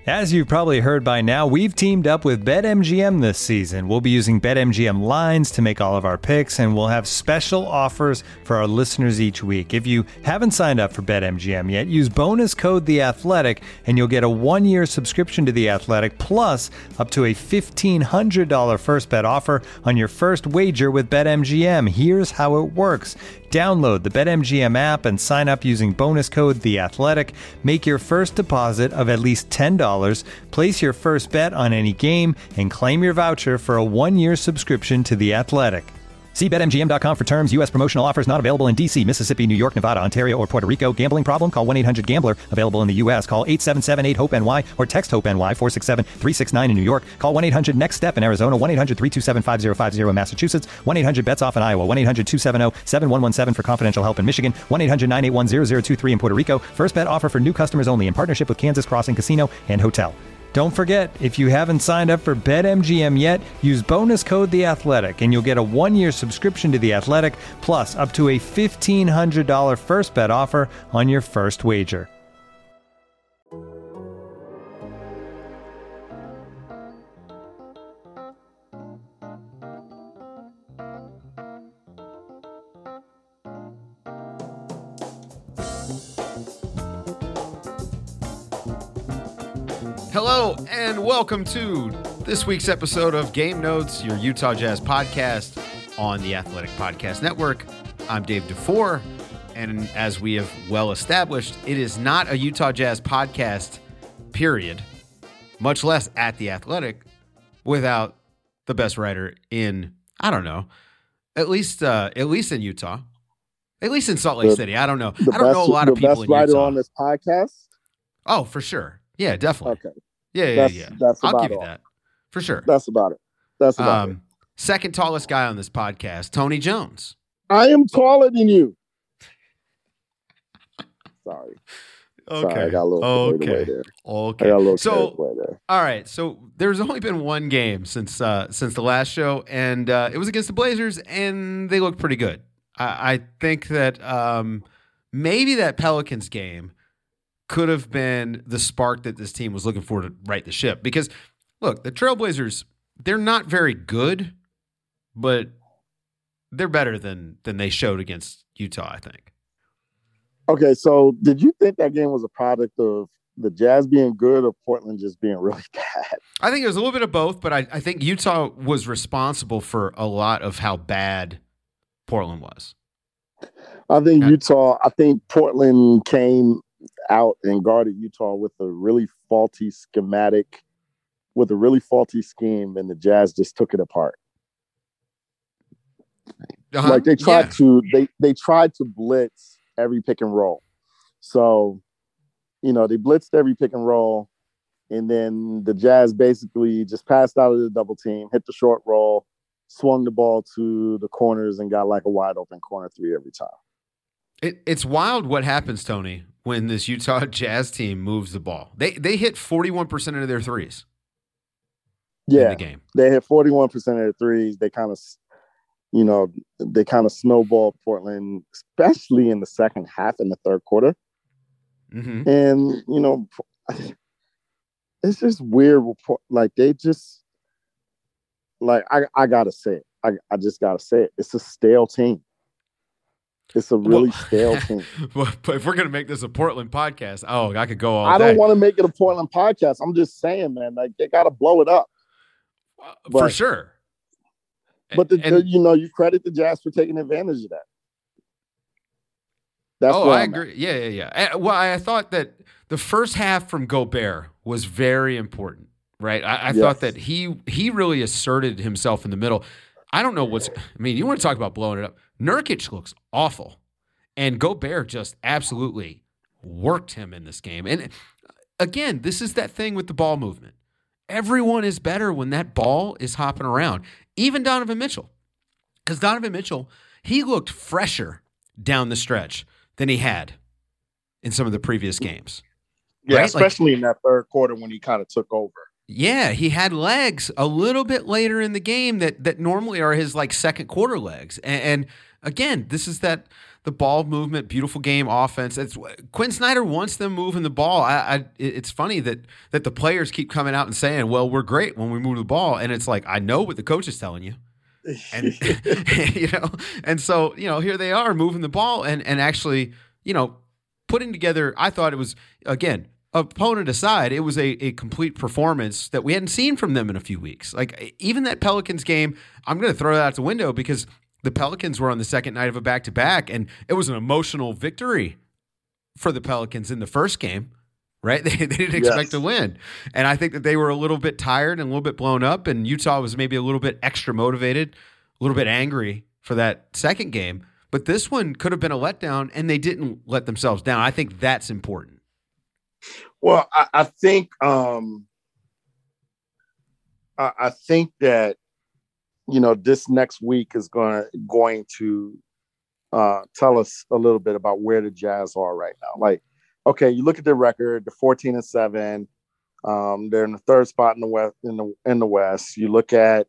As you've probably heard by now, we've teamed up with BetMGM this season. We'll be using BetMGM lines to make all of our picks, and we'll have special offers for our listeners each week. If you haven't signed up for BetMGM yet, use bonus code The Athletic, and you'll get a 1-year subscription to The Athletic, plus up to a $1,500 first bet offer on your first wager with BetMGM. Here's how it works. Download the BetMGM app and sign up using bonus code The Athletic. Make your first deposit of at least $10. Place your first bet on any game and claim your voucher for a 1-year subscription to The Athletic. See BetMGM.com for terms. U.S. promotional offers not available in D.C., Mississippi, New York, Nevada, Ontario, or Puerto Rico. Gambling problem? Call 1-800-GAMBLER. Available in the U.S. Call 877-8-HOPE-NY or text HOPE-NY 467-369 in New York. Call 1-800-NEXT-STEP in Arizona. 1-800-327-5050 in Massachusetts. 1-800-BETS-OFF in Iowa. 1-800-270-7117 for confidential help in Michigan. 1-800-981-0023 in Puerto Rico. First bet offer for new customers only in partnership with Kansas Crossing Casino and Hotel. Don't forget, if you haven't signed up for BetMGM yet, use bonus code The Athletic, and you'll get a 1-year subscription to The Athletic, plus up to a $1,500 first bet offer on your first wager. Hello and welcome to this week's episode of Game Notes, your Utah Jazz podcast on the Athletic Podcast Network. I'm Dave DeFore, and as we have well established, it is not a Utah Jazz podcast, period, much less at the Athletic, without the best writer in, I don't know, at least in Utah, at least in Salt Lake City. I don't know. I don't know a lot of people in Utah. The best writer on this podcast? Oh, for sure. Yeah, definitely. Okay. Yeah. That's I'll about give you all. that. For sure. That's about it. Second tallest guy on this podcast, Tony Jones. I am taller than you. Sorry. Okay. Sorry, I got a little carried away there. Okay. I got a little carried away there. All right. So there's only been one game since the last show, and it was against the Blazers, and they looked pretty good. I think that maybe that Pelicans game could have been the spark that this team was looking for to right the ship. Because, look, the Trailblazers, they're not very good, but they're better than they showed against Utah, I think. Okay, so did you think that game was a product of the Jazz being good or Portland just being really bad? I think it was a little bit of both, but I think Utah was responsible for a lot of how bad Portland was. I think Portland came out and guarded Utah with a really faulty schematic, with a really faulty scheme, and the Jazz just took it apart. Like they tried they tried to blitz every pick and roll. So, they blitzed every pick and roll, and then the Jazz basically just passed out of the double team, hit the short roll, swung the ball to the corners, and got like a wide open corner three every time. It's wild what happens, Tony, when this Utah Jazz team moves the ball. They hit 41% of their threes. In the game. They hit 41% of their threes. They kind of snowballed Portland, especially in the second half in the third quarter. Mm-hmm. And, it's just weird. Like they just, like, I gotta say it. I just gotta say it. It's a stale team. It's a really stale team. Well, but if we're going to make this a Portland podcast, I could go all day. I don't want to make it a Portland podcast. I'm just saying, man, like they got to blow it up. For sure. But you credit the Jazz for taking advantage of that. That's I agree. Yeah. Well, I thought that the first half from Gobert was very important, right? I thought that he really asserted himself in the middle. I don't know you want to talk about blowing it up. Nurkic looks awful, and Gobert just absolutely worked him in this game. And again, this is that thing with the ball movement. Everyone is better when that ball is hopping around, even Donovan Mitchell. Because Donovan Mitchell, he looked fresher down the stretch than he had in some of the previous games. Yeah, right? Especially in that third quarter when he kind of took over. Yeah, he had legs a little bit later in the game that normally are his like second quarter legs. And again, this is that the ball movement, beautiful game offense. Quinn Snyder wants them moving the ball. It's funny that the players keep coming out and saying, well, we're great when we move the ball. And it's like, I know what the coach is telling you. And, and so, here they are moving the ball and actually, putting together, I thought it was, again, opponent aside, it was a complete performance that we hadn't seen from them in a few weeks. Like, even that Pelicans game, I'm going to throw that out the window because the Pelicans were on the second night of a back-to-back, and it was an emotional victory for the Pelicans in the first game, right? They didn't expect to win. And I think that they were a little bit tired and a little bit blown up, and Utah was maybe a little bit extra motivated, a little bit angry for that second game. But this one could have been a letdown, and they didn't let themselves down. I think that's important. Well, I think that this next week is going to tell us a little bit about where the Jazz are right now. Like, okay, you look at their record; they're 14-7. They're in the third spot in the West. In the West, you look at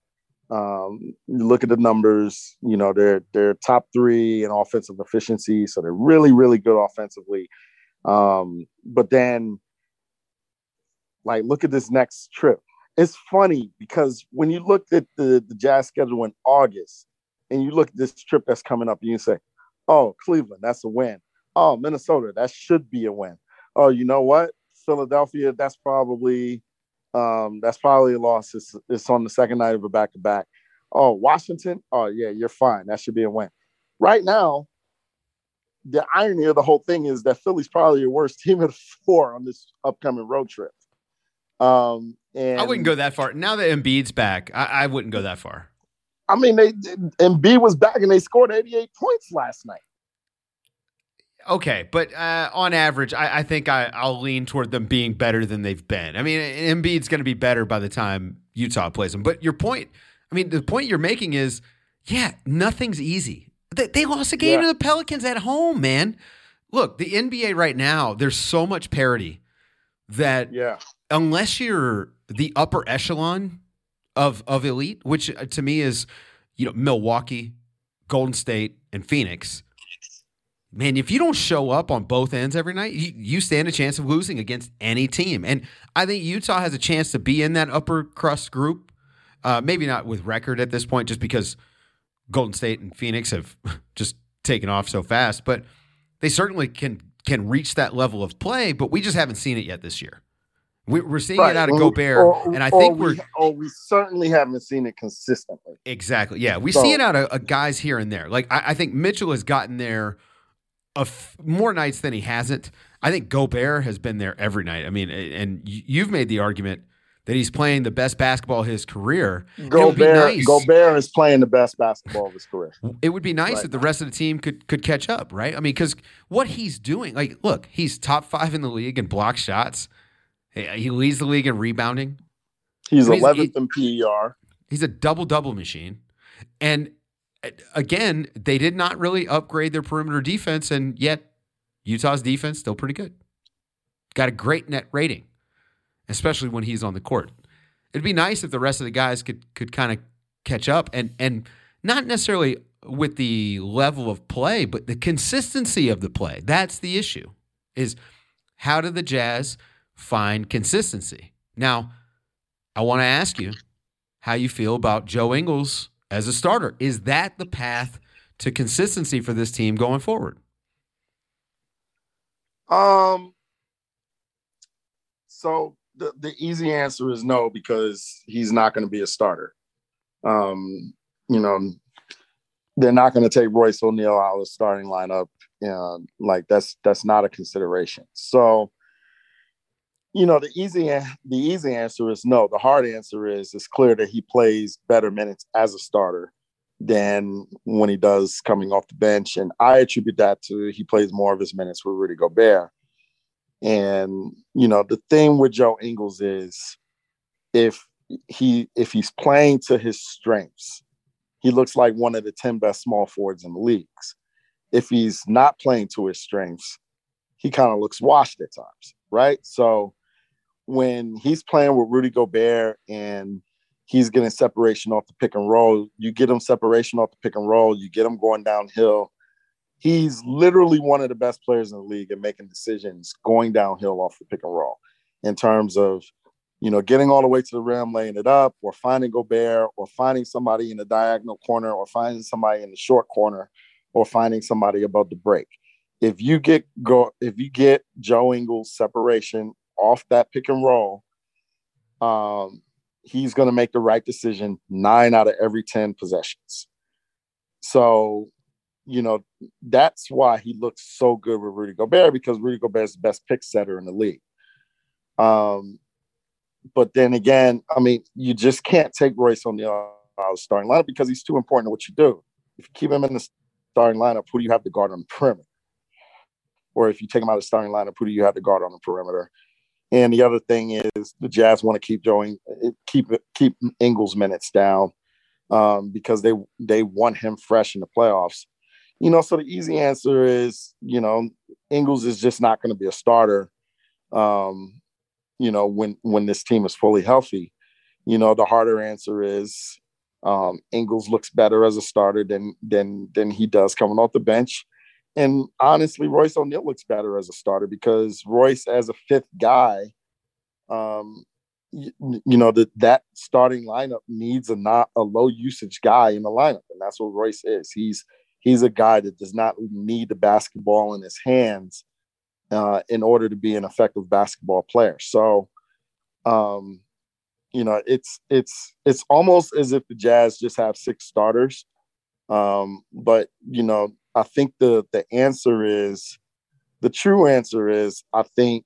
the numbers. They're top 3 in offensive efficiency, so they're really, really good offensively. But then, like, look at this next trip. It's funny because when you look at the Jazz schedule in August and you look at this trip that's coming up and you say, oh, Cleveland, that's a win. Oh, Minnesota, that should be a win. Oh, you know what? Philadelphia, that's probably a loss. It's on the second night of a back-to-back. Oh, Washington, oh, yeah, you're fine. That should be a win. Right now, the irony of the whole thing is that Philly's probably your worst team of the 4 on this upcoming road trip. And I wouldn't go that far. Now that Embiid's back, I wouldn't go that far. I mean, Embiid was back and they scored 88 points last night. Okay, but on average, I think I'll lean toward them being better than they've been. I mean, Embiid's going to be better by the time Utah plays them. But the point you're making is, yeah, nothing's easy. They lost a game to the Pelicans at home, man. Look, the NBA right now, there's so much parity that unless you're the upper echelon of elite, which to me is, Milwaukee, Golden State, and Phoenix, man, if you don't show up on both ends every night, you stand a chance of losing against any team. And I think Utah has a chance to be in that upper crust group. Maybe not with record at this point, just because Golden State and Phoenix have just taken off so fast, but they certainly can reach that level of play, but we just haven't seen it yet this year. We're seeing it out of Gobert, and I think we certainly haven't seen it consistently. Exactly. Yeah, we see it out of guys here and there. Like I think Mitchell has gotten there more nights than he hasn't. I think Gobert has been there every night. I mean, and you've made the argument that he's playing the best basketball of his career. Gobert is playing the best basketball of his career. It would be nice if the rest of the team could catch up, right? I mean, because what he's doing, like, look, he's top 5 in the league in block shots. He leads the league in rebounding. He's 11th in PER. He's a double-double machine. And again, they did not really upgrade their perimeter defense, and yet Utah's defense still pretty good. Got a great net rating, especially when he's on the court. It'd be nice if the rest of the guys could kind of catch up, and not necessarily with the level of play, but the consistency of the play. That's the issue, is how do the Jazz find consistency? Now, I want to ask you how you feel about Joe Ingles as a starter. Is that the path to consistency for this team going forward? So the easy answer is no, because he's not going to be a starter. They're not going to take Royce O'Neal out of the starting lineup. That's not a consideration. So, the easy answer is no. The hard answer is it's clear that he plays better minutes as a starter than when he does coming off the bench. And I attribute that to he plays more of his minutes with Rudy Gobert. And, the thing with Joe Ingles is if he's playing to his strengths, he looks like one of the 10 best small forwards in the leagues. If he's not playing to his strengths, he kind of looks washed at times, right? So when he's playing with Rudy Gobert and he's getting separation off the pick and roll, you get him separation off the pick and roll, you get him going downhill, He's literally one of the best players in the league at making decisions going downhill off the pick and roll in terms of, getting all the way to the rim, laying it up, or finding Gobert, or finding somebody in the diagonal corner, or finding somebody in the short corner, or finding somebody above the break. If you get Joe Ingles separation off that pick and roll, he's going to make the right decision 9 out of every 10 possessions. So, that's why he looks so good with Rudy Gobert, because Rudy Gobert is the best pick setter in the league. But then again, I mean, you just can't take Royce O'Neal out of the starting lineup because he's too important to what you do. If you keep him in the starting lineup, who do you have to guard on the perimeter? Or if you take him out of the starting lineup, who do you have to guard on the perimeter? And the other thing is the Jazz want to keep Ingles minutes down because they want him fresh in the playoffs. So the easy answer is, Ingles is just not going to be a starter. When this team is fully healthy. The harder answer is Ingles looks better as a starter than he does coming off the bench. And honestly, Royce O'Neal looks better as a starter because Royce, as a fifth guy, that starting lineup needs a low usage guy in the lineup, and that's what Royce is. He's a guy that does not need the basketball in his hands in order to be an effective basketball player. So, it's almost as if the Jazz just have 6 starters. But I think the true answer is, I think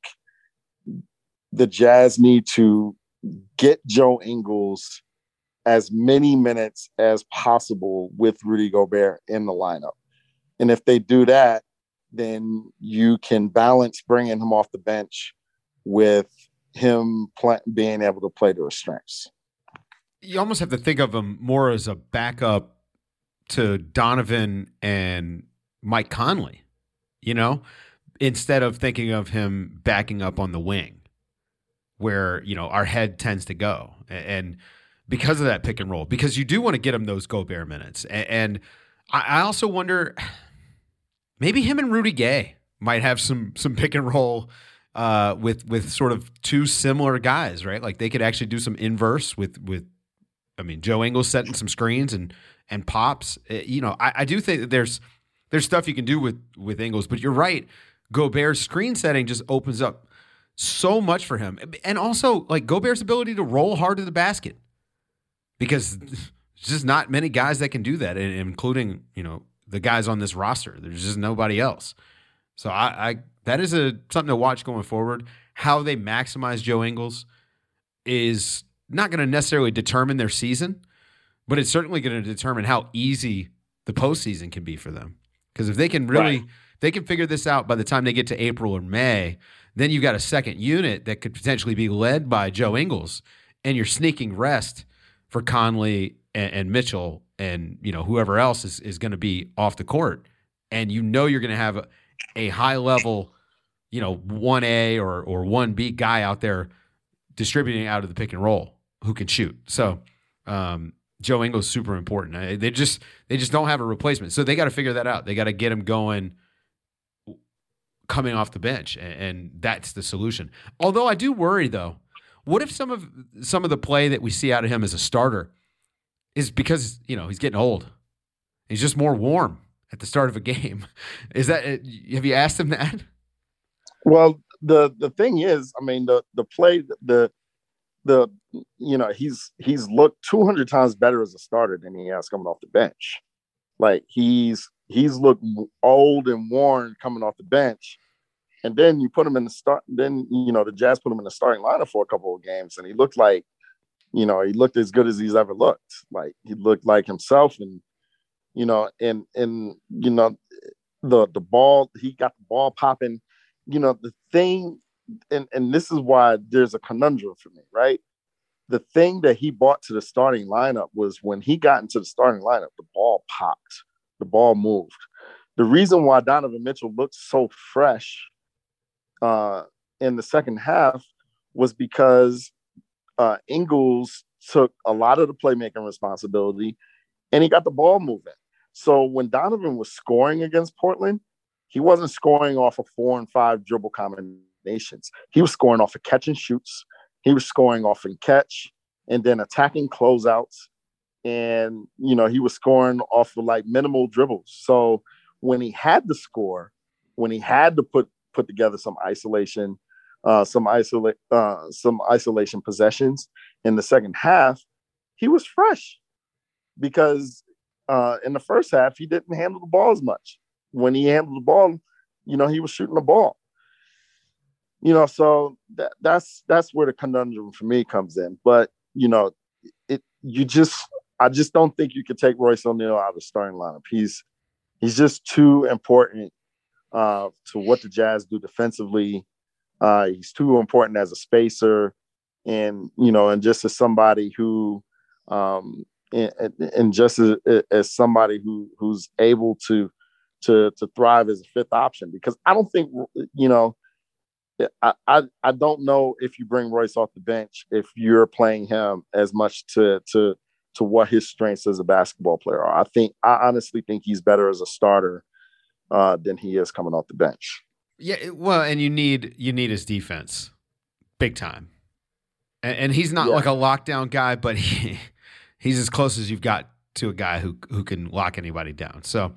the Jazz need to get Joe Ingles as many minutes as possible with Rudy Gobert in the lineup. And if they do that, then you can balance bringing him off the bench with him being able to play to his strengths. You almost have to think of him more as a backup to Donovan and Mike Conley, instead of thinking of him backing up on the wing where, our head tends to go. And because of that pick and roll, because you do want to get him those Gobert minutes. And I also wonder, maybe him and Rudy Gay might have some pick and roll with sort of 2 similar guys, right? Like they could actually do some inverse with Joe Ingles setting some screens and pops. I do think that there's stuff you can do with Ingles, but you're right. Gobert's screen setting just opens up so much for him. And also like Gobert's ability to roll hard to the basket, because there's just not many guys that can do that, including, the guys on this roster. There's just nobody else. So that is something to watch going forward. How they maximize Joe Ingles is not going to necessarily determine their season, but it's certainly going to determine how easy the postseason can be for them. Because if they can they can figure this out by the time they get to April or May, then you've got a second unit that could potentially be led by Joe Ingles, and you're sneaking rest for Conley and Mitchell and whoever else is going to be off the court, and you're going to have a high level 1A or 1B guy out there distributing out of the pick and roll who can shoot. So Joe Ingles is super important. They just don't have a replacement, so they got to figure that out. They got to get him going coming off the bench, and that's the solution. Although I do worry though, what if some of the play that we see out of him as a starter is because he's getting old, he's just more warm at the start of a game? Have you asked him that? Well, the thing is, I mean, the play, he's looked 200 times better as a starter than he has coming off the bench. Like he's looked old and worn coming off the bench, and then you put him in the start. Then the Jazz put him in the starting lineup for a couple of games, and he looked like, he looked as good as he's ever looked. Like he looked like himself, and the ball, he got the ball popping. The thing, and this is why there's a conundrum for me, right? The thing that he brought to the starting lineup was when he got into the starting lineup, the ball popped, the ball moved. The reason why Donovan Mitchell looked so fresh in the second half was because Ingles took a lot of the playmaking responsibility and he got the ball moving. So when Donovan was scoring against Portland, he wasn't scoring off of 4 and 5 dribble combinations. He was scoring off of catch and shoots. He was scoring off and catch and then attacking closeouts. And, he was scoring off of like minimal dribbles. So when he had to score, when he had to put together some isolation possessions in the second half, he was fresh because in the first half, he didn't handle the ball as much. When he handled the ball, he was shooting the ball. So that's where the conundrum for me comes in. But, I just don't think you could take Royce O'Neal out of the starting lineup. He's just too important to what the Jazz do defensively. He's too important as a spacer, and just as somebody who, and just as somebody who's able to thrive as a fifth option. Because I don't think I don't know if you bring Royce off the bench if you're playing him as much to what his strengths as a basketball player are. I honestly think he's better as a starter than he is coming off the bench. Yeah, well, and you need his defense big time, and he's not like a lockdown guy, but he's as close as you've got to a guy who can lock anybody down. So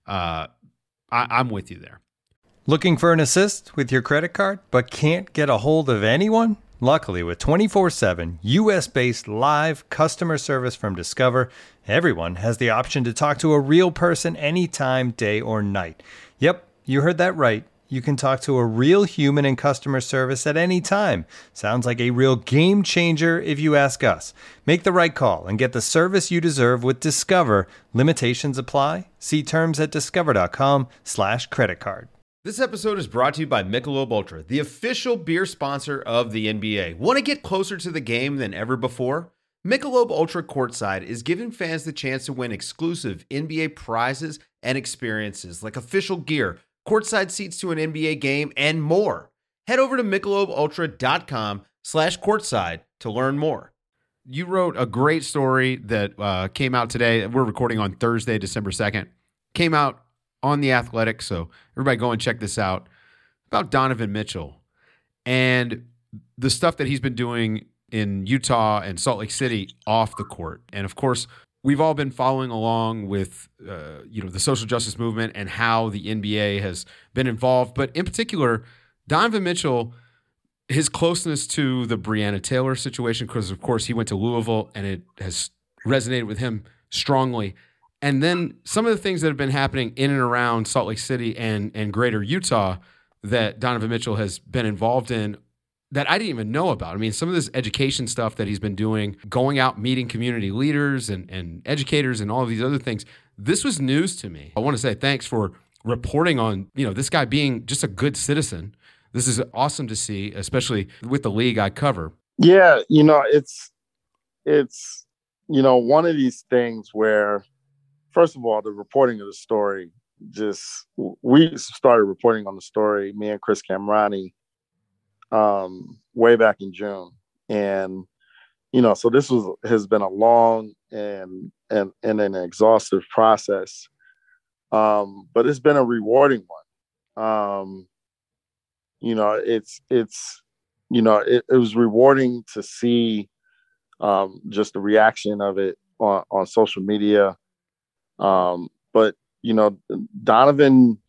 I'm with you there. Looking for an assist with your credit card, but can't get a hold of anyone? Luckily, with 24/7 U.S.-based live customer service from Discover, everyone has the option to talk to a real person anytime, day or night. Yep, you heard that right. You can talk to a real human in customer service at any time. Sounds like a real game changer if you ask us. Make the right call and get the service you deserve with Discover. Limitations apply. See terms at discover.com/creditcard. This episode is brought to you by Michelob Ultra, the official beer sponsor of the NBA. Want to get closer to the game than ever before? Michelob Ultra Courtside is giving fans the chance to win exclusive NBA prizes and experiences like official gear, courtside seats to an NBA game, and more. Head over to MichelobUltra.com/courtside to learn more. You wrote a great story that came out today. We're recording on Thursday, December 2nd. Came out on The Athletic, so everybody go and check this out, about Donovan Mitchell and the stuff that he's been doing in Utah and Salt Lake City off the court. And of course, we've all been following along with the social justice movement and how the NBA has been involved. But in particular, Donovan Mitchell, his closeness to the Breonna Taylor situation, because of course he went to Louisville and it has resonated with him strongly. And then some of the things that have been happening in and around Salt Lake City and greater Utah that Donovan Mitchell has been involved in that I didn't even know about. I mean, some of this education stuff that he's been doing, going out, meeting community leaders and educators and all of these other things, this was news to me. I want to say thanks for reporting on, this guy being just a good citizen. This is awesome to see, especially with the league I cover. Yeah, it's one of these things where, first of all, the reporting of the story, we started reporting on the story, me and Chris Kamrani, way back in June. And, so this has been a long and an exhaustive process. But it's been a rewarding one. It was rewarding to see just the reaction of it on social media. But Donovan,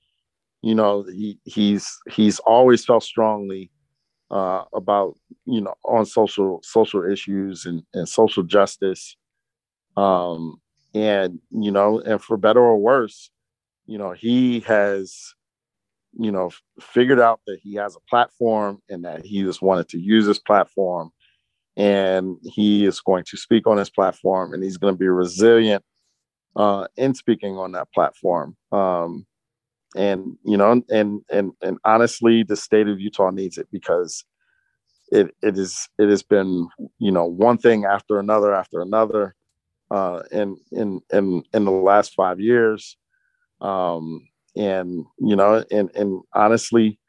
he's always felt strongly about on social issues and social justice, and for better or worse, he has figured out that he has a platform and that he just wanted to use his platform, and he is going to speak on his platform, and he's going to be resilient in speaking on that platform. And honestly, the state of Utah needs it, because it has been, one thing after another, in the last 5 years. And honestly,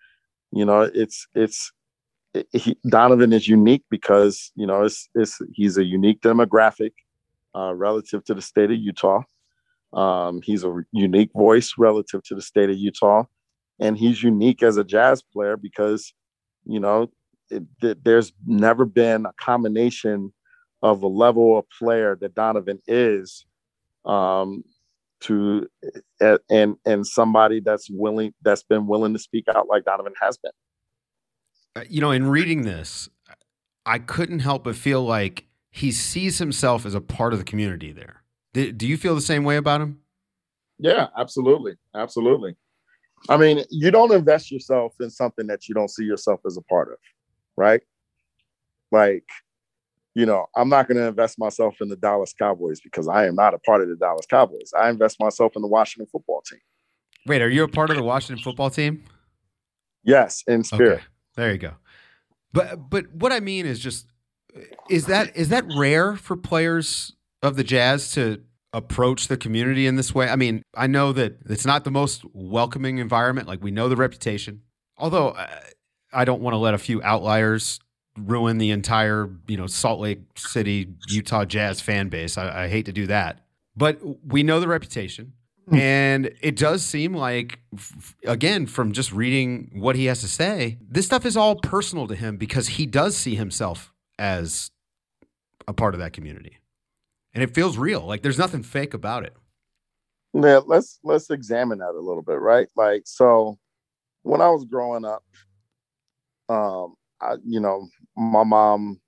Donovan is unique because, he's a unique demographic relative to the state of Utah. He's a unique voice relative to the state of Utah, and he's unique as a Jazz player because, you know, there's never been a combination of a level of player that Donovan is, to and somebody that's been willing to speak out like Donovan has been. You know, in reading this, I couldn't help but feel like he sees himself as a part of the community there. Do you feel the same way about him? Yeah, absolutely. Absolutely. I mean, you don't invest yourself in something that you don't see yourself as a part of, right? Like, you know, I'm not going to invest myself in the Dallas Cowboys because I am not a part of the Dallas Cowboys. I invest myself in the Washington football team. Wait, are you a part of the Washington football team? Yes, in spirit. Okay, there you go. But what I mean is just, is that rare for players of the Jazz to approach the community in this way? I mean, I know that it's not the most welcoming environment. Like, we know the reputation. Although I don't want to let a few outliers ruin the entire, you know, Salt Lake City, Utah Jazz fan base. I hate to do that. But we know the reputation. And it does seem like, again, from just reading what he has to say, this stuff is all personal to him because he does see himself as a part of that community. And it feels real. Like, there's nothing fake about it. Yeah, let's examine that a little bit, right? Like, so when I was growing up, you know, my mom,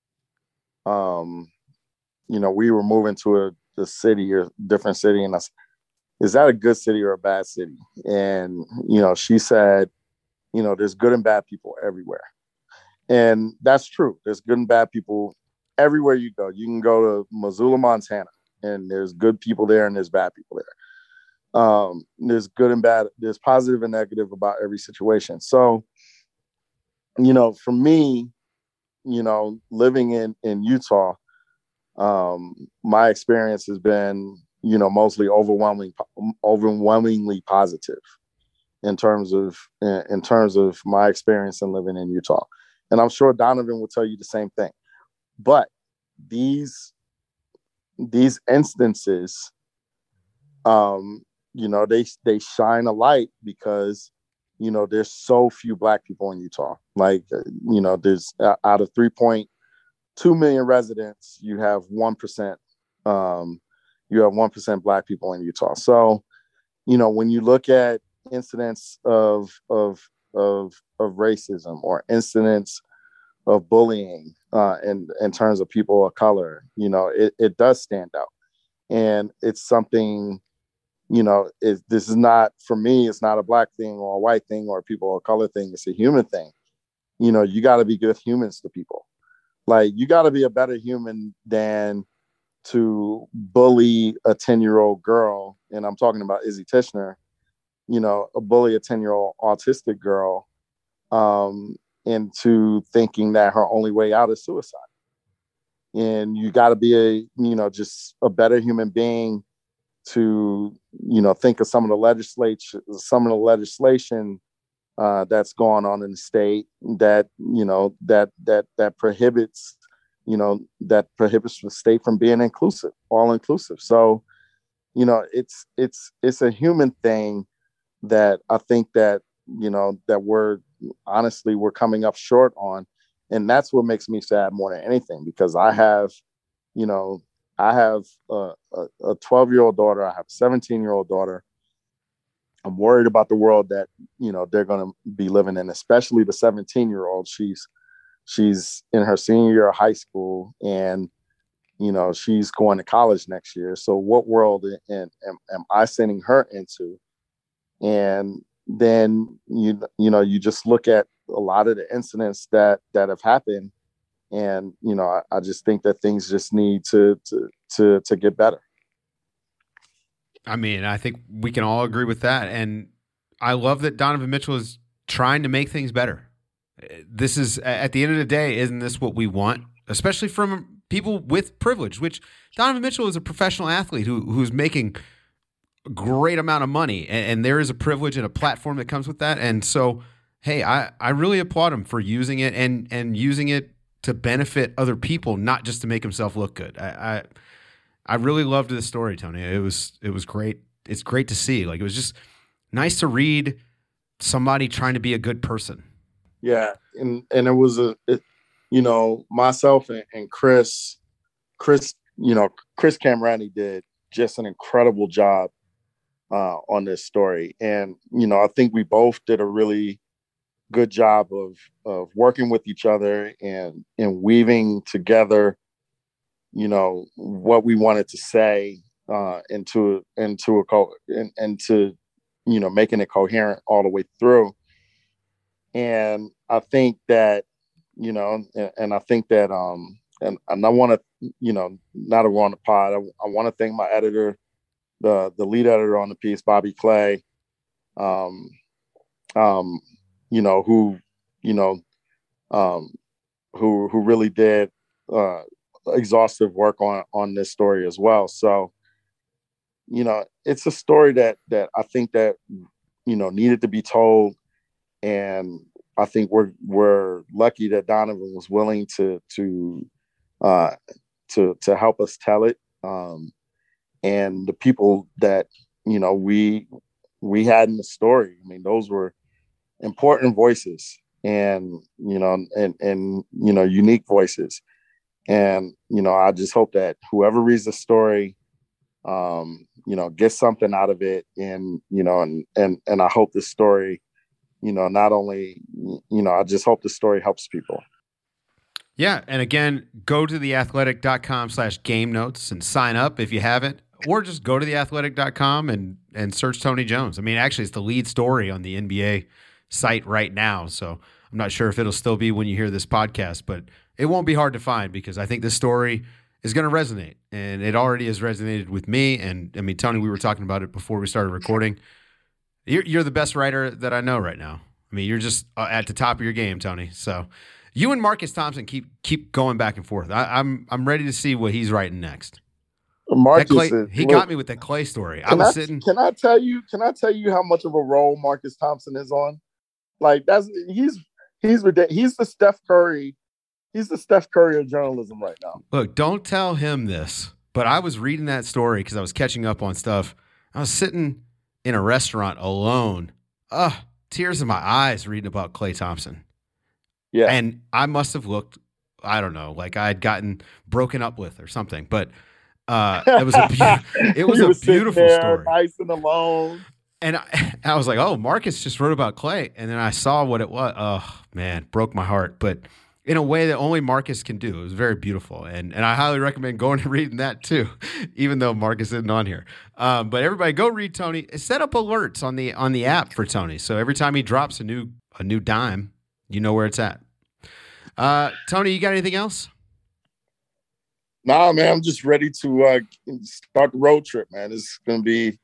you know, we were moving to a city or different city, and I said, is that a good city or a bad city? And, you know, she said, you know, there's good and bad people everywhere. And that's true. There's good and bad people everywhere you go. You can go to Missoula, Montana, and there's good people there and there's bad people there. There's good and bad. There's positive and negative about every situation. So, you know, for me, you know, living in Utah, my experience has been, you know, mostly overwhelmingly positive in terms of my experience in living in Utah. And I'm sure Donovan will tell you the same thing. But these instances, you know, they shine a light because, you know, there's so few Black people in Utah. Like, you know, there's out of 3.2 million residents, you have 1%. You have 1% Black people in Utah. So, you know, when you look at incidents of racism or incidents of bullying in terms of people of color, you know, it does stand out. And it's something, you know, this is not, for me, it's not a Black thing or a white thing or a people of color thing. It's a human thing. You know, you got to be good humans to people. Like, you got to be a better human than to bully a 10-year-old girl, and I'm talking about Izzy Tishner, you know, bully a 10-year-old autistic girl into thinking that her only way out is suicide. And you got to be just a better human being to, you know, think of some of the legislation that's going on in the state that, you know, that prohibits the state from being all inclusive. So, you know, it's a human thing that I think that, you know, that we're coming up short on. And that's what makes me sad more than anything, because I have a 12-year-old daughter. I have a 17-year-old daughter. I'm worried about the world that, you know, they're going to be living in, especially the 17-year-old. She's in her senior year of high school, and, you know, she's going to college next year. So what world am I sending her into? And then, you know, you just look at a lot of the incidents that have happened. And, you know, I just think that things just need to get better. I mean, I think we can all agree with that. And I love that Donovan Mitchell is trying to make things better. This is, at the end of the day, isn't this what we want? Especially from people with privilege, which Donovan Mitchell is a professional athlete who's making a great amount of money. And there is a privilege and a platform that comes with that. And so, hey, I really applaud him for using it and using it to benefit other people, not just to make himself look good. I really loved this story, Tony. It was great. It's great to see. Like, it was just nice to read somebody trying to be a good person. Yeah, and it was myself and Chris, Chris Camrani did just an incredible job on this story. And, I think we both did a really good job of working with each other and weaving together, what we wanted to say into making it coherent all the way through. And I think that, and I want to, now that we're on the pod, I want to thank my editor, the lead editor on the piece, Bobby Clay, who really did exhaustive work on this story as well. So, it's a story that I think that, needed to be told. And I think we're lucky that Donovan was willing to help us tell it. And the people that, we had in the story, I mean, those were important voices and unique voices. And, I just hope that whoever reads the story, gets something out of it. And, and I hope this story, not only, I just hope the story helps people. Yeah. And again, go to theathletic.com/game notes and sign up if you haven't, or just go to theathletic.com and search Tony Jones. I mean, actually, it's the lead story on the NBA site right now. So I'm not sure if it'll still be when you hear this podcast, but it won't be hard to find because I think this story is going to resonate, and it already has resonated with me. And I mean, Tony, we were talking about it before we started recording. You're the best writer that I know right now. I mean, you're just at the top of your game, Tony. So you and Marcus Thompson keep going back and forth. I'm ready to see what he's writing next. Marcus, he got me with that Clay story. Can I tell you how much of a role Marcus Thompson is on? Like he's the Steph Curry. He's the Steph Curry of journalism right now. Look, don't tell him this, but I was reading that story because I was catching up on stuff. I was sitting in a restaurant alone. Tears in my eyes reading about Klay Thompson. Yeah. And I must have looked, I don't know, like I had gotten broken up with or something, but it was a beautiful story. Nice and alone. And I was like, oh, Marcus just wrote about Klay. And then I saw what it was. Oh, man, broke my heart. But in a way that only Marcus can do. It was very beautiful. And I highly recommend going and reading that too, even though Marcus isn't on here. But everybody go read Tony. Set up alerts on the app for Tony. So every time he drops a new dime, you know where it's at. Tony, you got anything else? Nah, man, I'm just ready to start the road trip, man. It's gonna be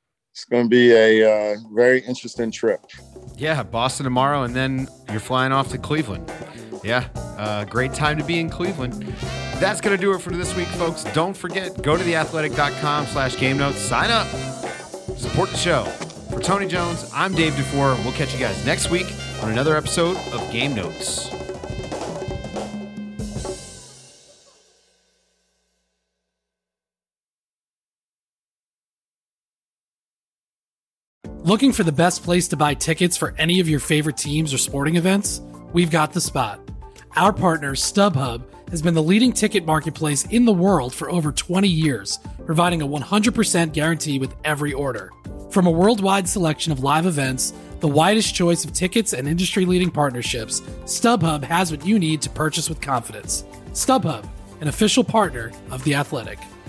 a very interesting trip. Yeah, Boston tomorrow, and then you're flying off to Cleveland. Yeah, great time to be in Cleveland. That's going to do it for this week, folks. Don't forget, go to theathletic.com/game notes. Sign up. Support the show. For Tony Jones, I'm Dave Dufour. We'll catch you guys next week on another episode of Game Notes. Looking for the best place to buy tickets for any of your favorite teams or sporting events? We've got the spot. Our partner, StubHub, has been the leading ticket marketplace in the world for over 20 years, providing a 100% guarantee with every order. From a worldwide selection of live events, the widest choice of tickets, and industry-leading partnerships, StubHub has what you need to purchase with confidence. StubHub, an official partner of The Athletic.